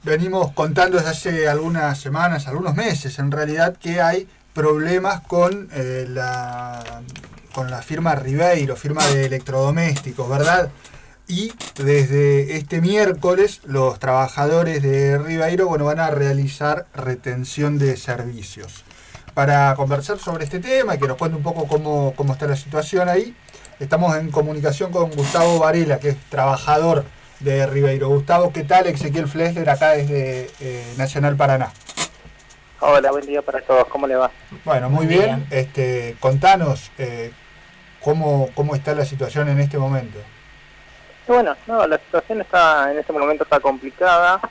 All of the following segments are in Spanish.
venimos contando desde hace algunas semanas, algunos meses en realidad, que hay problemas con la firma Ribeiro, firma de electrodomésticos, ¿verdad? Y desde este miércoles los trabajadores de Ribeiro, van a realizar retención de servicios. Para conversar sobre este tema y que nos cuente un poco cómo está la situación ahí, estamos en comunicación con Gustavo Varela, que es trabajador de Ribeiro. Gustavo, ¿qué tal? Ezequiel Flesler, acá desde Nacional Paraná. Hola, buen día para todos. ¿Cómo le va? Bueno, muy bien. Contanos cómo está la situación en este momento. Bueno, la situación en este momento está complicada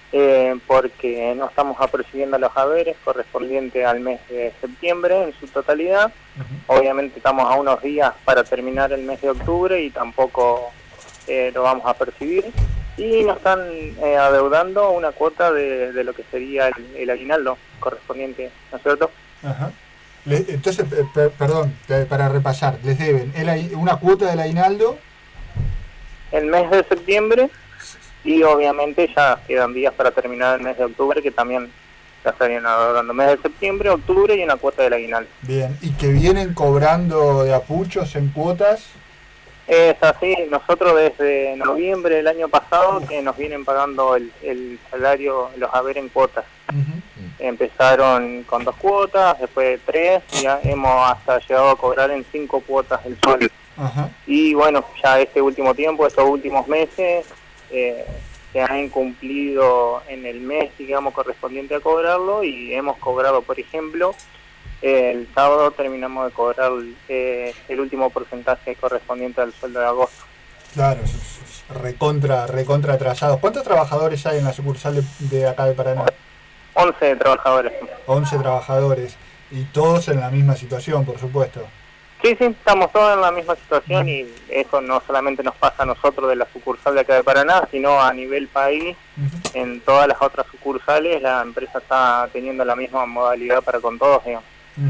porque no estamos apercibiendo los haberes correspondientes al mes de septiembre en su totalidad. Obviamente estamos a unos días para terminar el mes de octubre y tampoco lo vamos a percibir. Y nos están adeudando una cuota de lo que sería el aguinaldo correspondiente, ¿no es cierto? Ajá. Entonces, perdón, para repasar, les deben una cuota del aguinaldo el mes de septiembre y obviamente ya quedan días para terminar el mes de octubre, que también ya estarían adeudando mes de septiembre, octubre y una cuota del aguinaldo. Bien, ¿y que vienen cobrando de apuchos en cuotas? Es así, nosotros desde noviembre del año pasado que nos vienen pagando el salario, los haberes en cuotas. Empezaron con 2 cuotas, después 3, ya hemos hasta llegado a cobrar en 5 cuotas el sueldo. Y bueno, ya este último tiempo, estos últimos meses, se han incumplido en el mes, digamos, correspondiente a cobrarlo, y hemos cobrado, por ejemplo, el sábado terminamos de cobrar el último porcentaje correspondiente al sueldo de agosto. Claro, recontra atrasados. ¿Cuántos trabajadores hay en la sucursal de acá de Paraná? 11 trabajadores. 11 trabajadores, y todos en la misma situación, por supuesto. Sí, estamos todos en la misma situación, y eso no solamente nos pasa a nosotros de la sucursal de acá de Paraná, sino a nivel país. En todas las otras sucursales la empresa está teniendo la misma modalidad para con todos, digamos.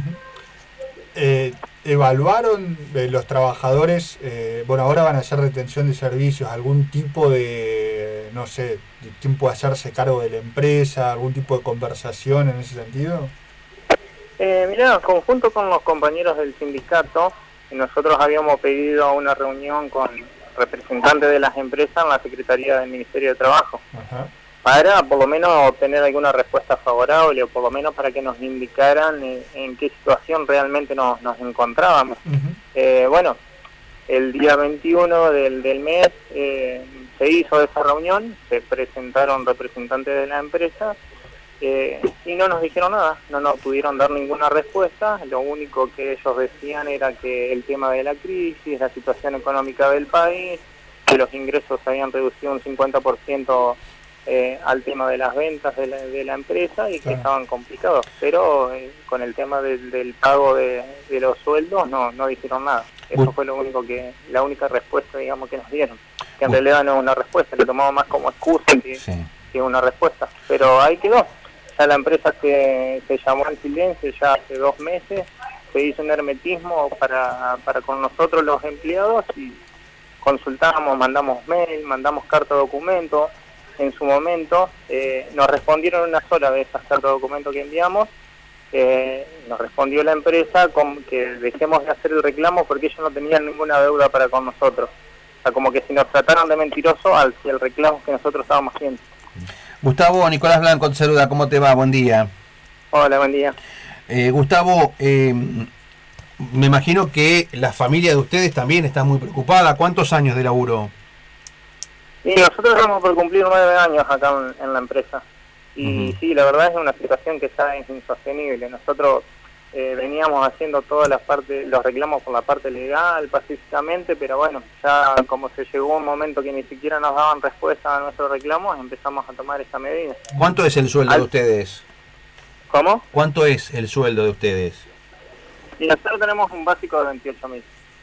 ¿Evaluaron los trabajadores, ahora van a hacer retención de servicios, algún tipo de, no sé, de tiempo de hacerse cargo de la empresa, algún tipo de conversación en ese sentido? Mirá, conjunto con los compañeros del sindicato, nosotros habíamos pedido una reunión con representantes de las empresas en la Secretaría del Ministerio de Trabajo. Para por lo menos obtener alguna respuesta favorable, o por lo menos para que nos indicaran en qué situación realmente nos encontrábamos. Bueno, el día 21 del mes se hizo esa reunión, se presentaron representantes de la empresa y no nos dijeron nada, no nos pudieron dar ninguna respuesta. Lo único que ellos decían era que el tema de la crisis, la situación económica del país, que los ingresos se habían reducido un 50% al tema de las ventas de la empresa, y que estaban complicados, pero con el tema del pago de los sueldos no dijeron nada. Eso fue la única respuesta, digamos, que nos dieron, que en realidad no es una respuesta, lo tomamos más como excusa que una respuesta, pero ahí quedó. Ya la empresa se llamó en silencio ya hace 2 meses, se hizo un hermetismo para con nosotros los empleados, y consultamos, mandamos mail, mandamos carta documento. En su momento nos respondieron una sola de esas cartas de documento que enviamos, nos respondió la empresa con que dejemos de hacer el reclamo porque ellos no tenían ninguna deuda para con nosotros. O sea, como que si nos trataran de mentirosos hacia el reclamo que nosotros estábamos haciendo. Gustavo, Nicolás Blanco te saluda, ¿cómo te va? Buen día. Hola, buen día. Gustavo, me imagino que la familia de ustedes también está muy preocupada. ¿Cuántos años de laburo? Y nosotros estamos por cumplir 9 años acá en la empresa. Y sí, la verdad es una situación que ya es insostenible. Nosotros veníamos haciendo todas las partes, los reclamos por la parte legal, pacíficamente, pero bueno, ya como se llegó un momento que ni siquiera nos daban respuesta a nuestros reclamos, empezamos a tomar esta medida. ¿Cuánto es el sueldo de ustedes? ¿Cómo? ¿Cuánto es el sueldo de ustedes? Y nosotros tenemos un básico de 28.000.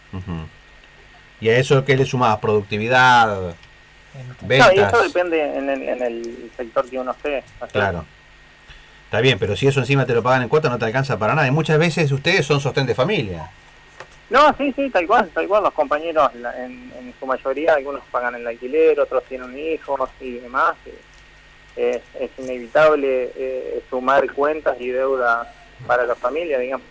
¿Y a eso qué le sumás? ¿Productividad? ¿Ventas? No, y eso depende en el sector que uno esté. Claro. Está bien, pero si eso encima te lo pagan en cuota no te alcanza para nada. Y muchas veces ustedes son sostén de familia. No, sí, tal cual. Los compañeros, en su mayoría, algunos pagan el alquiler, otros tienen hijos y demás. es inevitable sumar cuentas y deuda para la familia, digamos.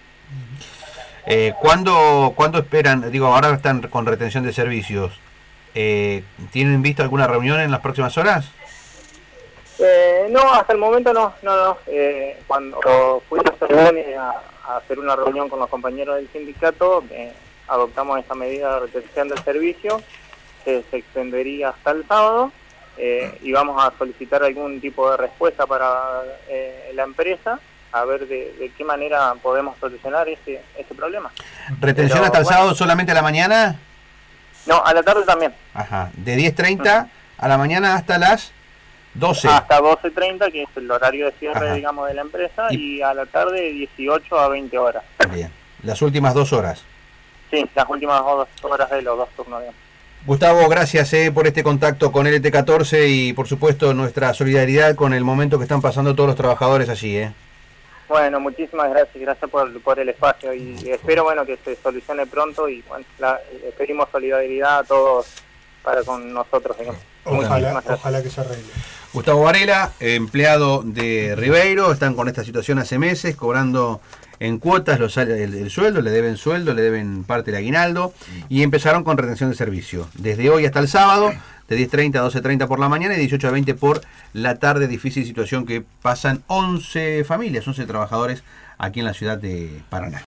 ¿Cuándo esperan? Digo, ahora están con retención de servicios. ¿Tienen visto alguna reunión en las próximas horas? No, hasta el momento no. Cuando fui a hacer una reunión con los compañeros del sindicato, adoptamos esta medida de retención del servicio, que se extendería hasta el sábado, y vamos a solicitar algún tipo de respuesta para la empresa, a ver de qué manera podemos solucionar este problema. ¿Retención hasta el sábado solamente a la mañana? No, a la tarde también. Ajá, de 10:30 a la mañana hasta las 12. Hasta 12:30, que es el horario de cierre, Ajá, digamos, de la empresa, y a la tarde de 18 a 20 horas. Bien, las últimas 2 horas. Sí, las últimas 2 horas de los 2 turnos, digamos. Gustavo, gracias por este contacto con LT14 y por supuesto nuestra solidaridad con el momento que están pasando todos los trabajadores allí. Bueno, muchísimas gracias por el espacio, y espero que se solucione pronto, y pedimos solidaridad a todos para con nosotros, digamos. Ojalá que se arregle. Gustavo Varela, empleado de Ribeiro, están con esta situación hace meses, cobrando en cuotas el sueldo, le deben parte del aguinaldo, y empezaron con retención de servicio. Desde hoy hasta el sábado, de 10:30 a 12:30 por la mañana y 18 a 20 por la tarde. Difícil situación que pasan 11 familias, 11 trabajadores aquí en la ciudad de Paraná.